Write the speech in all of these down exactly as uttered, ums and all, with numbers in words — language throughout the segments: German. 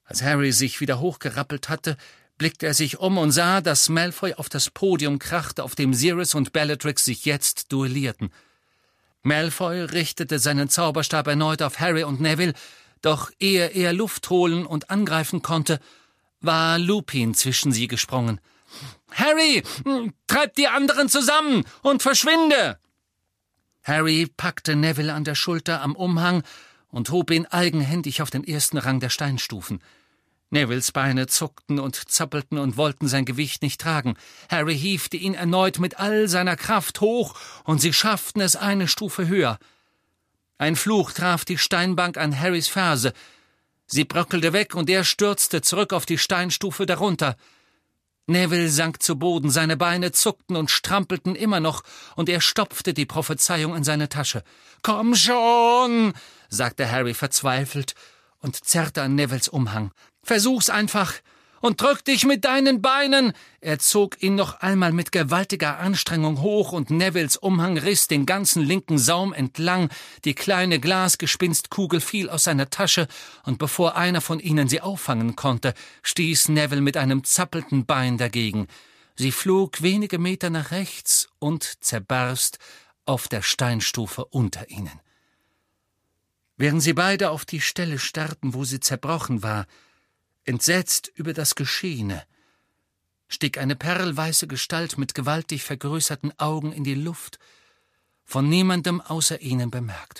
Als Harry sich wieder hochgerappelt hatte, blickte er sich um und sah, dass Malfoy auf das Podium krachte, auf dem Sirius und Bellatrix sich jetzt duellierten. Malfoy richtete seinen Zauberstab erneut auf Harry und Neville, doch ehe er Luft holen und angreifen konnte, war Lupin zwischen sie gesprungen. »Harry, treib die anderen zusammen und verschwinde!« Harry packte Neville an der Schulter am Umhang und hob ihn eigenhändig auf den ersten Rang der Steinstufen. Nevilles Beine zuckten und zappelten und wollten sein Gewicht nicht tragen. Harry hiefte ihn erneut mit all seiner Kraft hoch, und sie schafften es eine Stufe höher. Ein Fluch traf die Steinbank an Harrys Ferse. Sie bröckelte weg, und er stürzte zurück auf die Steinstufe darunter. Neville sank zu Boden, seine Beine zuckten und strampelten immer noch, und er stopfte die Prophezeiung in seine Tasche. »Komm schon«, sagte Harry verzweifelt und zerrte an Nevilles Umhang. »Versuch's einfach und drück dich mit deinen Beinen!« Er zog ihn noch einmal mit gewaltiger Anstrengung hoch, und Nevilles Umhang riss den ganzen linken Saum entlang. Die kleine Glasgespinstkugel fiel aus seiner Tasche, und bevor einer von ihnen sie auffangen konnte, stieß Neville mit einem zappelnden Bein dagegen. Sie flog wenige Meter nach rechts und zerbarst auf der Steinstufe unter ihnen. Während sie beide auf die Stelle starrten, wo sie zerbrochen war, entsetzt über das Geschehene, stieg eine perlweiße Gestalt mit gewaltig vergrößerten Augen in die Luft, von niemandem außer ihnen bemerkt.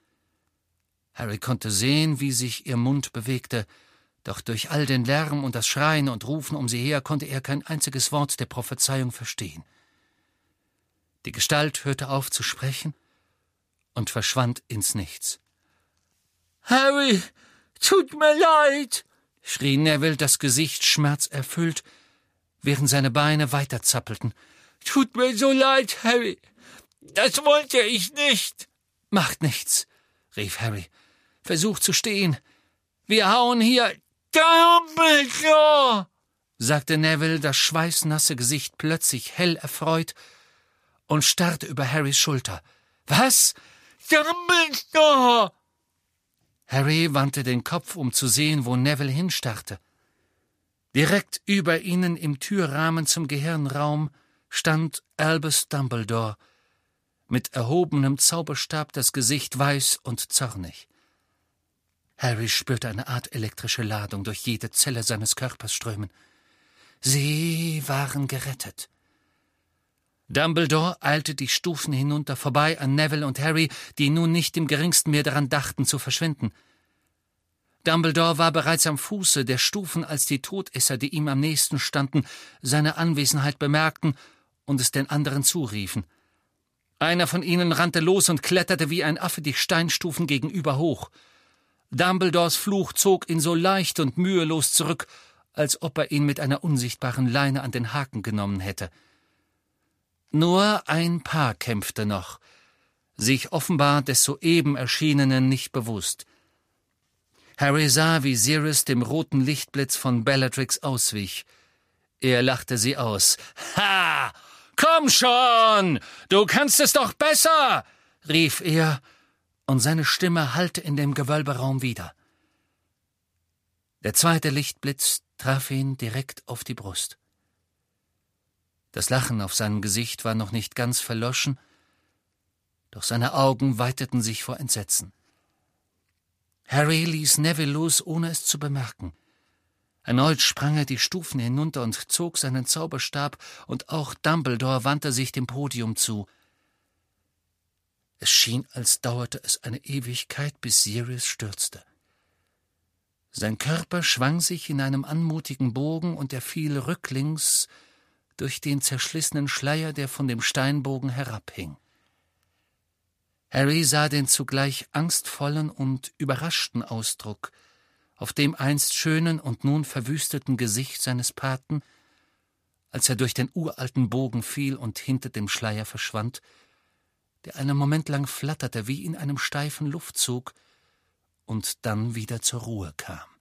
Harry konnte sehen, wie sich ihr Mund bewegte, doch durch all den Lärm und das Schreien und Rufen um sie her konnte er kein einziges Wort der Prophezeiung verstehen. Die Gestalt hörte auf zu sprechen und verschwand ins Nichts. »Harry, tut mir leid«, schrie Neville, das Gesicht schmerzerfüllt, während seine Beine weiter zappelten. »Tut mir so leid, Harry. Das wollte ich nicht.« »Macht nichts«, rief Harry. »Versuch zu stehen. Wir hauen hier...« »Dumbledore«, sagte Neville, das schweißnasse Gesicht plötzlich hell erfreut, und starrte über Harrys Schulter. »Was?« »Dumbledore!« Harry wandte den Kopf, um zu sehen, wo Neville hinstarrte. Direkt über ihnen im Türrahmen zum Gehirnraum stand Albus Dumbledore, mit erhobenem Zauberstab, das Gesicht weiß und zornig. Harry spürte eine Art elektrische Ladung durch jede Zelle seines Körpers strömen. Sie waren gerettet. Dumbledore eilte die Stufen hinunter, vorbei an Neville und Harry, die nun nicht im geringsten mehr daran dachten, zu verschwinden. Dumbledore war bereits am Fuße der Stufen, als die Todesser, die ihm am nächsten standen, seine Anwesenheit bemerkten und es den anderen zuriefen. Einer von ihnen rannte los und kletterte wie ein Affe die Steinstufen gegenüber hoch. Dumbledores Fluch zog ihn so leicht und mühelos zurück, als ob er ihn mit einer unsichtbaren Leine an den Haken genommen hätte. Nur ein Paar kämpfte noch, sich offenbar des soeben Erschienenen nicht bewusst. Harry sah, wie Sirius dem roten Lichtblitz von Bellatrix auswich. Er lachte sie aus. »Ha! Komm schon! Du kannst es doch besser!« rief er, und seine Stimme hallte in dem Gewölberaum wieder. Der zweite Lichtblitz traf ihn direkt auf die Brust. Das Lachen auf seinem Gesicht war noch nicht ganz verloschen, doch seine Augen weiteten sich vor Entsetzen. Harry ließ Neville los, ohne es zu bemerken. Erneut sprang er die Stufen hinunter und zog seinen Zauberstab, und auch Dumbledore wandte sich dem Podium zu. Es schien, als dauerte es eine Ewigkeit, bis Sirius stürzte. Sein Körper schwang sich in einem anmutigen Bogen, und er fiel rücklings durch den zerschlissenen Schleier, der von dem Steinbogen herabhing. Harry sah den zugleich angstvollen und überraschten Ausdruck auf dem einst schönen und nun verwüsteten Gesicht seines Paten, als er durch den uralten Bogen fiel und hinter dem Schleier verschwand, der einen Moment lang flatterte wie in einem steifen Luftzug und dann wieder zur Ruhe kam.